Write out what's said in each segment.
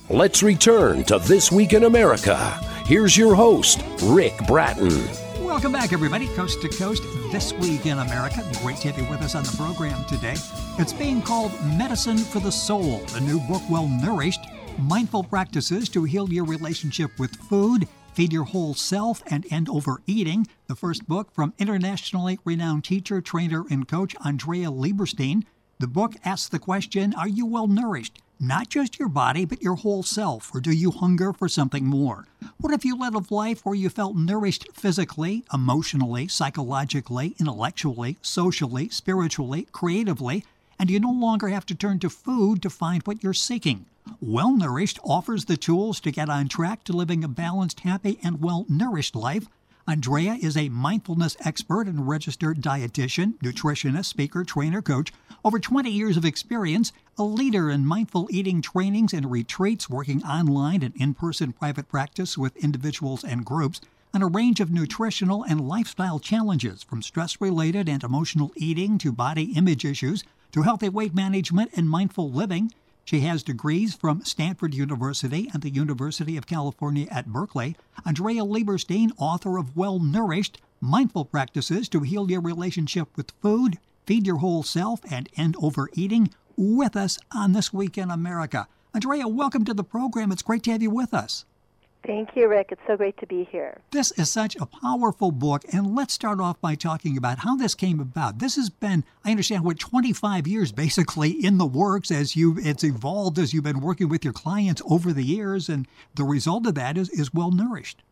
Let's return to This Week in America. Here's your host, Rick Bratton. Welcome back, everybody, coast to coast, This Week in America. Great to have you with us on the program today. It's being called Medicine for the Soul, the new book, Well Nourished, Mindful Practices to Heal Your Relationship with Food, Feed Your Whole Self, and End Overeating. The first book from internationally renowned teacher, trainer, and coach Andrea Lieberstein. The book asks the question, are you well nourished? Not just your body, but your whole self, or do you hunger for something more? What if you led a life where you felt nourished physically, emotionally, psychologically, intellectually, socially, spiritually, creatively, and you no longer have to turn to food to find what you're seeking? Well Nourished offers the tools to get on track to living a balanced, happy, and well-nourished life. Andrea is a mindfulness expert and registered dietitian, nutritionist, speaker, trainer, coach, over 20 years of experience, a leader in mindful eating trainings and retreats, working online and in-person private practice with individuals and groups, on a range of nutritional and lifestyle challenges, from stress-related and emotional eating to body image issues to healthy weight management and mindful living. She has degrees from Stanford University and the University of California at Berkeley. Andrea Lieberstein, author of Well Nourished, Mindful Practices to Heal Your Relationship with Food, Feed Your Whole Self, and End Overeating, with us on This Week in America. Andrea, welcome to the program. It's great to have you with us. Thank you, Rick. It's so great to be here. This is such a powerful book, and let's start off by talking about how this came about. This has been, I understand, 25 years basically in the works it's evolved as you've been working with your clients over the years, and the result of that is Well Nourished.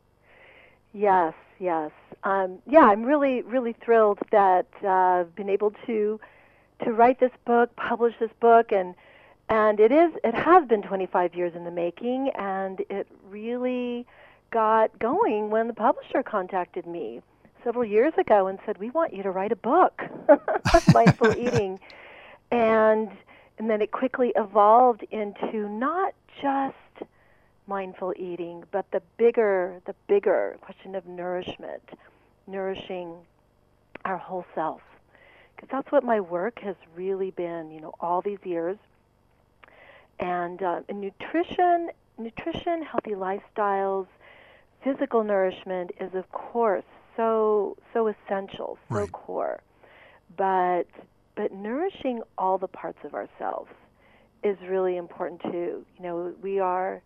Yes. I'm really, really thrilled that I've been able to write this book, publish this book, and it has been 25 years in the making, and it really got going when the publisher contacted me several years ago and said, we want you to write a book, Mindful Eating. And then it quickly evolved into not just mindful eating, but the bigger question of nourishment, nourishing our whole self. Because that's what my work has really been, all these years. And nutrition, healthy lifestyles, physical nourishment is, of course, so essential, so right. Core. But nourishing all the parts of ourselves is really important too. We are,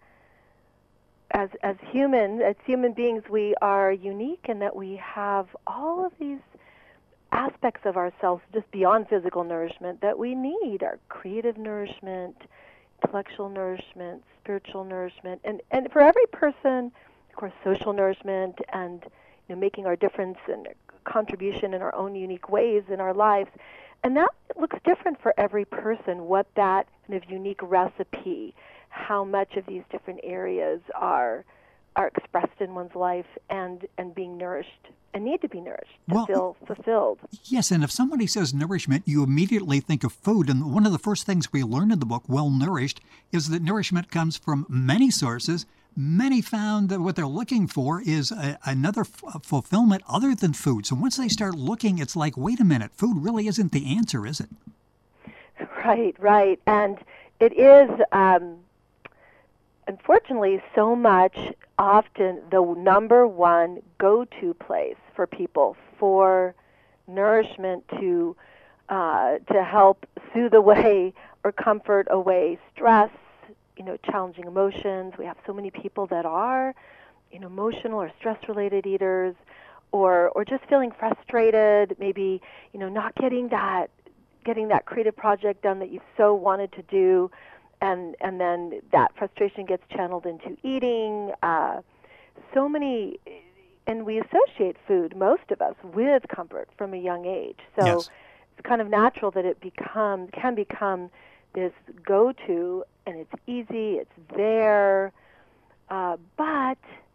as human beings, we are unique in that we have all of these aspects of ourselves just beyond physical nourishment that we need: our creative nourishment, intellectual nourishment, spiritual nourishment, and for every person, of course, social nourishment, and making our difference and contribution in our own unique ways in our lives. And that looks different for every person, what that kind of unique recipe, how much of these different areas are expressed in one's life and being nourished and need to be nourished to feel fulfilled. Yes, and if somebody says nourishment, you immediately think of food. And one of the first things we learn in the book, Well Nourished, is that nourishment comes from many sources. Many found that what they're looking for is another fulfillment other than food. So once they start looking, it's like, wait a minute, food really isn't the answer, is it? Right. And it is, unfortunately, so much often the number one go-to place for people for nourishment to help soothe away or comfort away stress, challenging emotions. We have so many people that are, emotional or stress-related eaters, or just feeling frustrated, maybe, not getting that creative project done that you so wanted to do, and then that frustration gets channeled into eating. So many, and we associate food, most of us, with comfort from a young age. So yes. It's kind of natural that it can become this go-to, and it's easy, it's there, but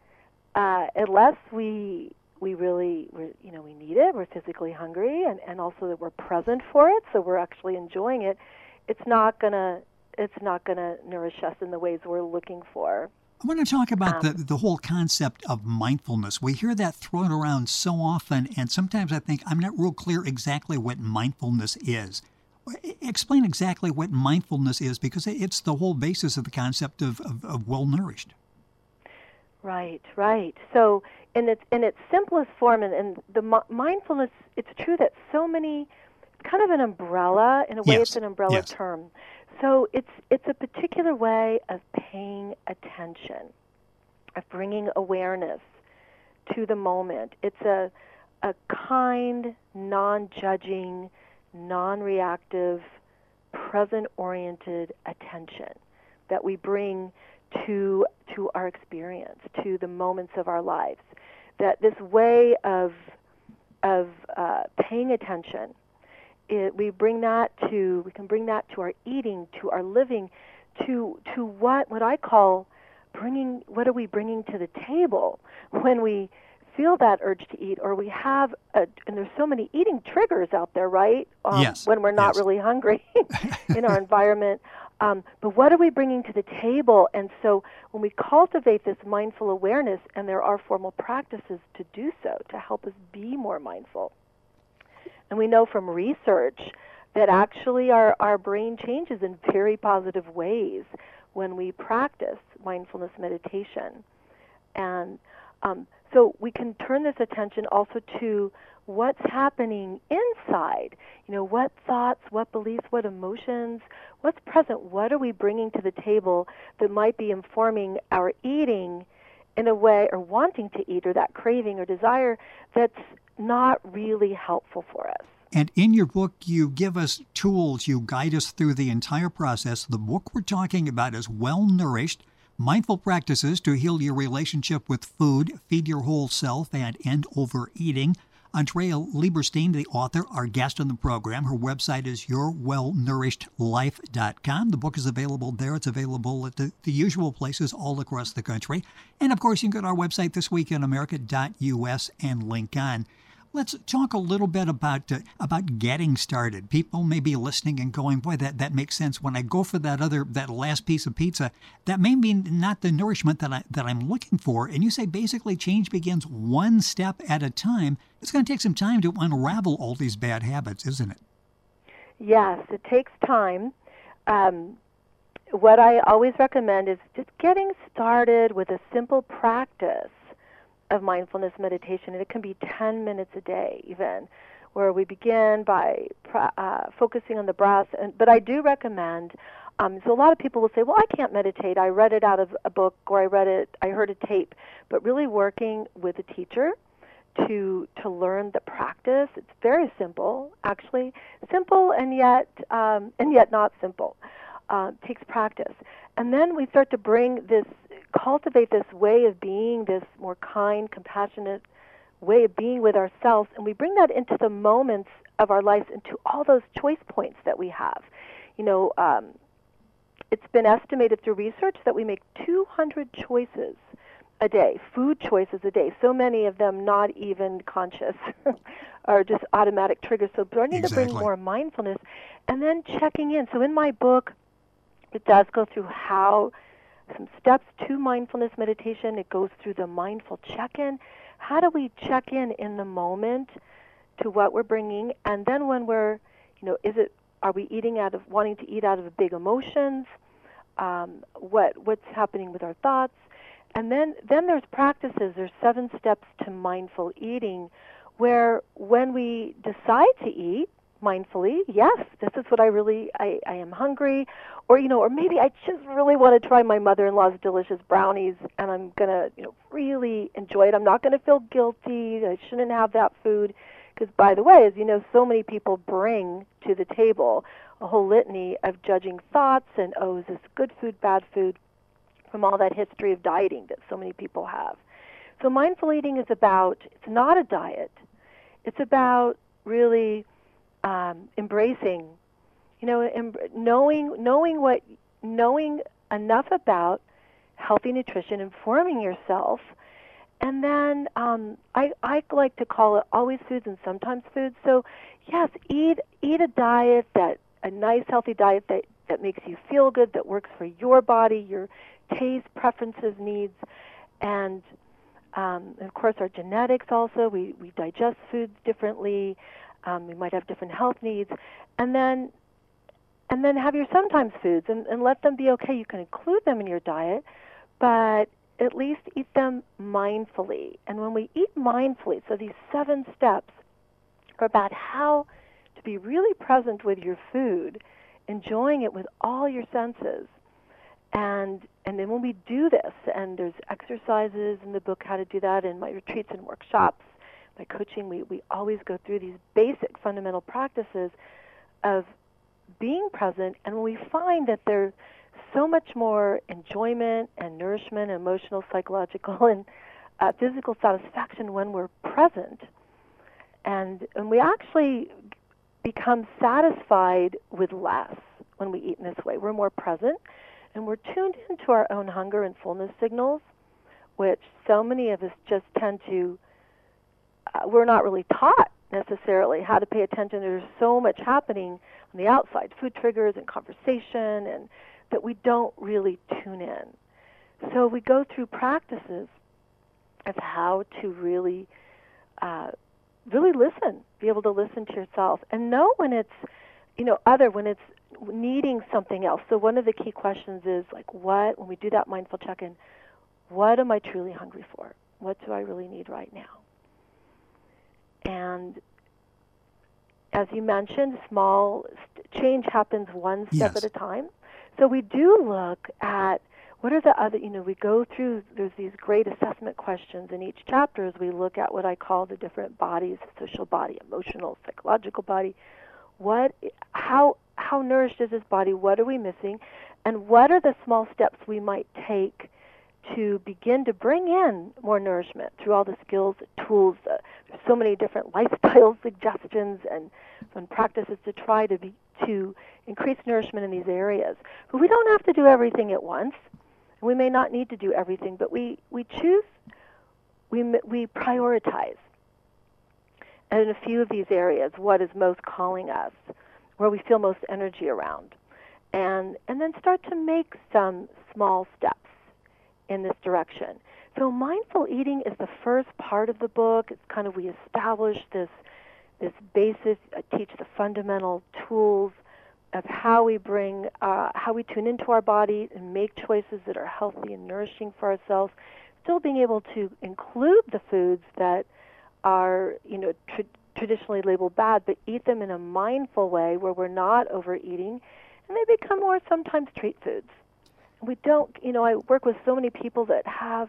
unless we really, we need it, we're physically hungry, and also that we're present for it, so we're actually enjoying it, it's not gonna nourish us in the ways we're looking for. I want to talk about the whole concept of mindfulness. We hear that thrown around so often, and sometimes I think I'm not real clear exactly what mindfulness is. Explain exactly what mindfulness is, because it's the whole basis of the concept of well-nourished. Right, right. So in its simplest form, and the mindfulness, it's true that so many, kind of an umbrella, in a way Yes. it's an umbrella Yes. term. So it's a particular way of paying attention, of bringing awareness to the moment. It's a kind, non-judging, non-reactive, present-oriented attention that we bring to our experience, to the moments of our lives. That this way of paying attention, we can bring that to our eating, to our living, to what I call what are we bringing to the table when we feel that urge to eat, or we have and there's so many eating triggers out there, right? Yes. When we're not Yes. really hungry in our environment. But what are we bringing to the table? And so when we cultivate this mindful awareness, and there are formal practices to do so, to help us be more mindful. And we know from research that actually our brain changes in very positive ways when we practice mindfulness meditation. And so we can turn this attention also to what's happening inside. What thoughts, what beliefs, what emotions, what's present, what are we bringing to the table that might be informing our eating in a way, or wanting to eat, or that craving or desire that's not really helpful for us. And in your book, you give us tools, you guide us through the entire process. The book we're talking about is Well Nourished: Mindful Practices to Heal Your Relationship with Food, Feed Your Whole Self, and End Overeating. Andrea Lieberstein, the author, our guest on the program. Her website is yourwellnourished.life.com. The book is available there. It's available at the usual places all across the country. And, of course, you can go to our website, thisweekinamerica.us, and link on. Let's talk a little bit about getting started. People may be listening and going, boy, that makes sense. When I go for that last piece of pizza, that may be not the nourishment that I'm looking for. And you say basically change begins one step at a time. It's going to take some time to unravel all these bad habits, isn't it? Yes, it takes time. What I always recommend is just getting started with a simple practice of mindfulness meditation, and it can be 10 minutes a day even, where we begin by focusing on the breath. But I do recommend, so a lot of people will say, well, I can't meditate. I read it out of a book, or I heard a tape. But really working with a teacher to learn the practice. It's very simple, actually. Simple and yet not simple. Takes practice. And then we start to cultivate this way of being, this more kind, compassionate way of being with ourselves, and we bring that into the moments of our lives, into all those choice points that we have. It's been estimated through research that we make 200 choices a day, food choices a day, so many of them not even conscious, or just automatic triggers. So learning to bring more mindfulness, and then checking in. So in my book, it does go through some steps to mindfulness meditation. It goes through the mindful check-in. How do we check in the moment to what we're bringing? And then when we're, are we wanting to eat out of big emotions? What's happening with our thoughts? And then there's practices. There's 7 steps to mindful eating, where when we decide to eat mindfully, yes, this is what I am hungry, or maybe I just really want to try my mother-in-law's delicious brownies, and I'm gonna really enjoy it. I'm not gonna feel guilty. I shouldn't have that food, because by the way, as you know, so many people bring to the table a whole litany of judging thoughts and, oh, is this good food, bad food, from all that history of dieting that so many people have. So mindful eating is it's not a diet. It's about really embracing, knowing enough about healthy nutrition, informing yourself, and then I like to call it always foods and sometimes foods. So yes, eat a diet, a nice healthy diet that makes you feel good, that works for your body, your taste, preferences, needs, and of course our genetics also. We digest foods differently. We might have different health needs. And then and then have your sometimes foods and let them be okay. You can include them in your diet, but at least eat them mindfully. And when we eat mindfully, so these 7 steps are about how to be really present with your food, enjoying it with all your senses. And then when we do this, and there's exercises in the book how to do that, in my retreats and workshops, my coaching, we always go through these basic fundamental practices of being present. And when we find that there's so much more enjoyment and nourishment, emotional, psychological, and physical satisfaction when we're present, and we actually become satisfied with less when we eat in this way. We're more present, and we're tuned into our own hunger and fullness signals, which so many of us just tend to, we're not really taught necessarily how to pay attention. There's so much happening on the outside, food triggers and conversation, and that we don't really tune in. So we go through practices of how to really listen, be able to listen to yourself, and know when it's, when it's needing something else. So one of the key questions is, like, when we do that mindful check-in, what am I truly hungry for? What do I really need right now? And as you mentioned, small change happens one step at a time. So we do look at what are the other, we go through, there's these great assessment questions in each chapter as we look at what I call the different bodies, social body, emotional, psychological body. How nourished is this body? What are we missing? And what are the small steps we might take to begin to bring in more nourishment through all the skills, tools, there's so many different lifestyle suggestions and practices to try to increase nourishment in these areas. But we don't have to do everything at once. We may not need to do everything, but we choose, we prioritize in a few of these areas what is most calling us, where we feel most energy around, and then start to make some small steps in this direction. So mindful eating is the first part of the book. It's kind of, we establish this basis, teach the fundamental tools of how we tune into our body and make choices that are healthy and nourishing for ourselves, still being able to include the foods that are, traditionally labeled bad, but eat them in a mindful way where we're not overeating, and they become more sometimes treat foods. We don't, I work with so many people that have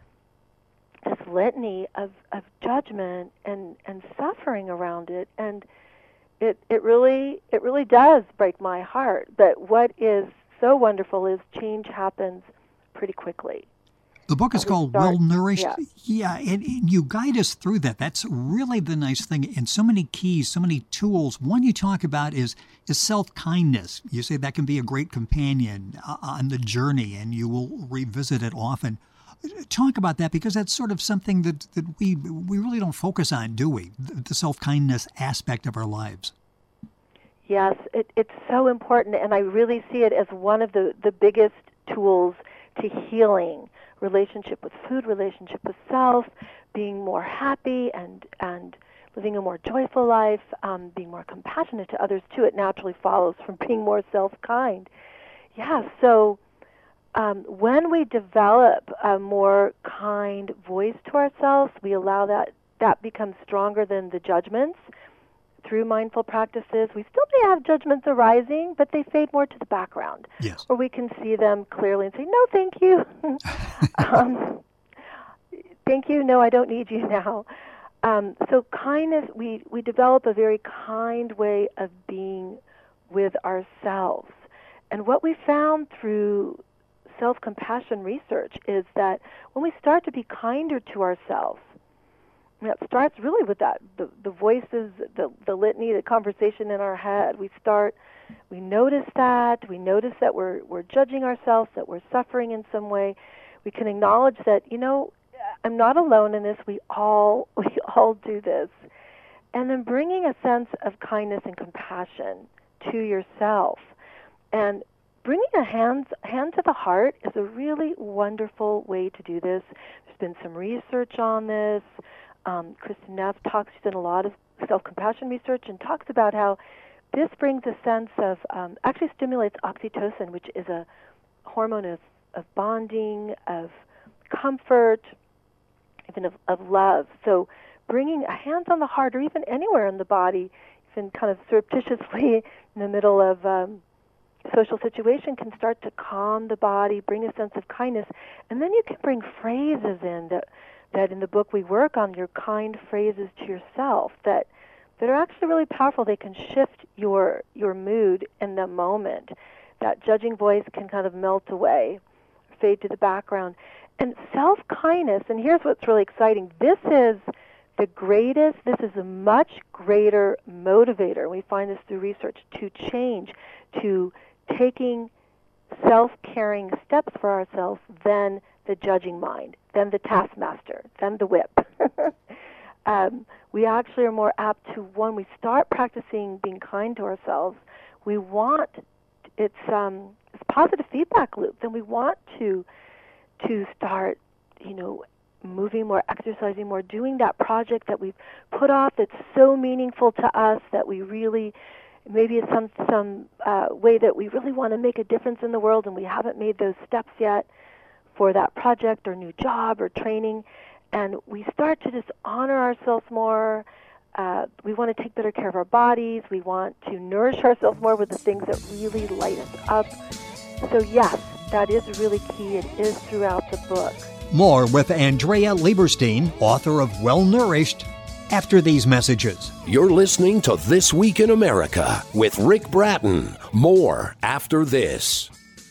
this litany of judgment and suffering around it, and it really does break my heart. But what is so wonderful is change happens pretty quickly. The book is called Well Nourished. Yeah, and you guide us through that. That's really the nice thing. And so many keys, so many tools. One you talk about is self-kindness. You say that can be a great companion on the journey, and you will revisit it often. Talk about that, because that's sort of something that we really don't focus on, do we? The self-kindness aspect of our lives. Yes, it's so important, and I really see it as one of the biggest tools to healing relationship with food, relationship with self, being more happy and living a more joyful life, being more compassionate to others too. It naturally follows from being more self-kind. Yeah, so when we develop a more kind voice to ourselves, we allow that becomes stronger than the judgments through mindful practices. We still may have judgments arising, but they fade more to the background. Yes. Or we can see them clearly and say, no, thank you. Thank you, no, I don't need you now. So kindness, we develop a very kind way of being with ourselves. And what we found through self-compassion research is that when we start to be kinder to ourselves, it starts really with that, the voices, the litany, the conversation in our head. We notice that we're judging ourselves, that we're suffering in some way. We can acknowledge that, I'm not alone in this. We all do this. And then bringing a sense of kindness and compassion to yourself. And bringing a hand to the heart is a really wonderful way to do this. There's been some research on this. Kristen Neff she's done a lot of self-compassion research and talks about how this brings a sense of, actually stimulates oxytocin, which is a hormone of bonding, of comfort, even of love. So bringing a hand on the heart or even anywhere in the body, even kind of surreptitiously in the middle of social situation, can start to calm the body, bring a sense of kindness. And then you can bring phrases in that in the book we work on, your kind phrases to yourself that are actually really powerful. They can shift your mood in the moment. That judging voice can kind of melt away, fade to the background. And self-kindness, and here's what's really exciting, this is a much greater motivator. We find this through research, to change, to taking self-caring steps for ourselves than the judging mind, than the taskmaster, than the whip. We actually are more apt to, when we start practicing being kind to ourselves, we want, it's positive feedback loop, then we want to start, moving more, exercising more, doing that project that we've put off that's so meaningful to us that we really, maybe it's some way that we really want to make a difference in the world and we haven't made those steps yet for that project or new job or training. And we start to just honor ourselves more. We want to take better care of our bodies. We want to nourish ourselves more with the things that really light us up. So yes, that is really key. It is throughout the book. More with Andrea Lieberstein, author of Well Nourished, after these messages. You're listening to This Week in America with Rick Bratton. More after this.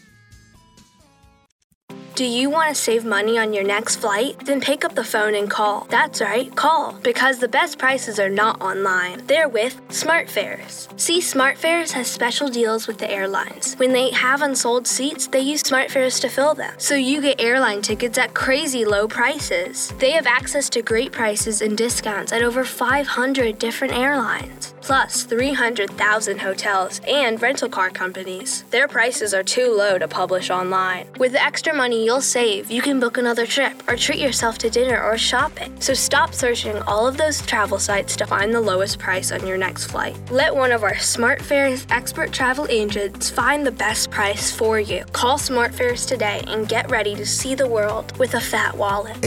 Do you want to save money on your next flight? Then pick up the phone and call. That's right, call. Because the best prices are not online. They're with SmartFares. See, SmartFares has special deals with the airlines. When they have unsold seats, they use SmartFares to fill them. So you get airline tickets at crazy low prices. They have access to great prices and discounts at over 500 different airlines. Plus 300,000 hotels and rental car companies. Their prices are too low to publish online. With the extra money you'll save, you can book another trip or treat yourself to dinner or shopping. So stop searching all of those travel sites to find the lowest price on your next flight. Let one of our SmartFares expert travel agents find the best price for you. Call SmartFares today and get ready to see the world with a fat wallet.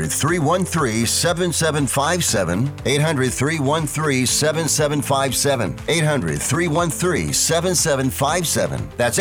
800-313-7757. 800-313-7757. 800-313-7757. That's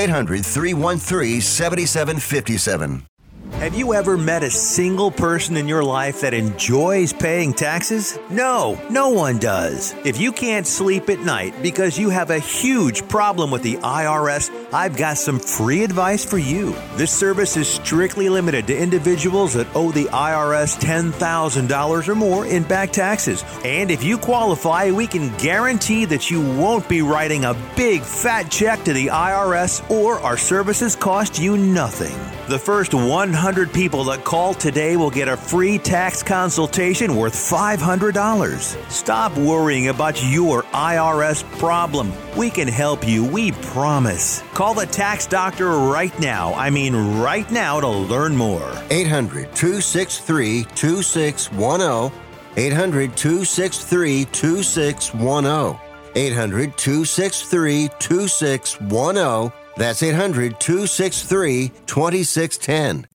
800-313-7757. Have you ever met a single person in your life that enjoys paying taxes? No, no one does. If you can't sleep at night because you have a huge problem with the IRS, I've got some free advice for you. This service is strictly limited to individuals that owe the IRS $10,000 or more in back taxes. And if you qualify, we can guarantee that you won't be writing a big fat check to the IRS, or our services cost you nothing. The first 100 people that call today will get a free tax consultation worth $500. Stop worrying about your IRS problem. We can help you, we promise. Call the Tax Doctor right now. I mean right now, to learn more. 800-263-2610. 800-263-2610. 800-263-2610. That's 800-263-2610.